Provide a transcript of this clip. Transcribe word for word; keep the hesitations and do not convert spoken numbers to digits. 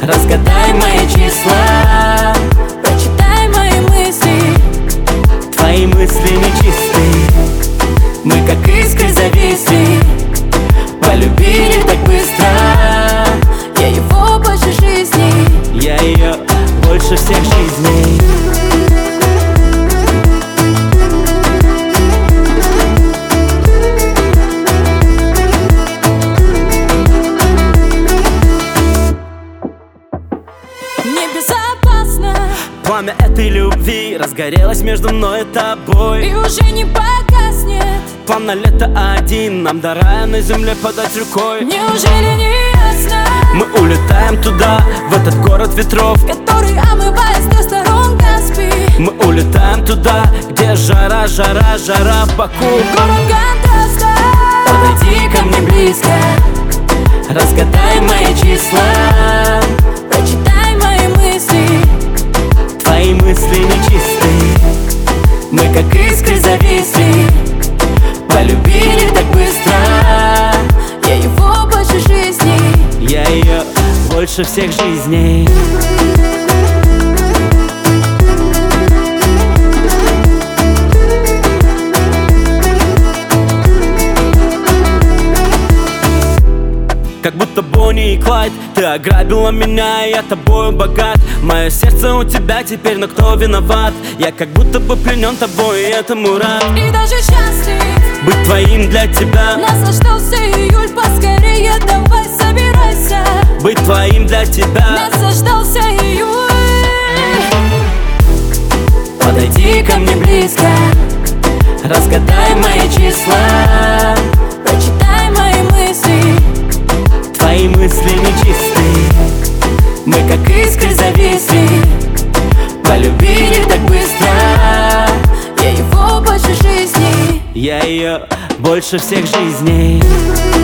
Разгадай мои числа, прочитай мои мысли. твои мысли нечистые. Мы как искры зависли, полюбили так быстро. Я его больше жизни, я ее больше всех жизней. небезопасно. Пламя этой любви разгорелось между мной и тобой, И уже не погаснет. план на лето один, нам до рая на земле подать рукой. Неужели не ясно? Мы улетаем туда, в этот город ветров, который омывает с трех сторон Каспий. мы улетаем туда, где жара, жара, жара в Баку. Город контраста. Подойди ко мне близко, разгадай мои числа, Прочитай мои мысли. твои мысли нечистые. Мы как искры зависли, полюбили так быстро. Я его больше жизни, я ее больше всех жизней. Как будто Бонни и Клайд, ты ограбила меня, и я тобою богат. Мое сердце у тебя теперь, но кто виноват? Я как будто бы пленен тобой, и этому рад. и даже счастлив Быть твоим для тебя, наслаждался июль, поскорее давай собирайся. быть твоим для тебя. Наслаждался июль. Подойди ко мне близко, разгадай мои числа, Прочитай мои мысли. твои мысли нечистые. Мы как искры зависли, полюбили так быстро. Я его больше жизни, я ее больше всех жизней.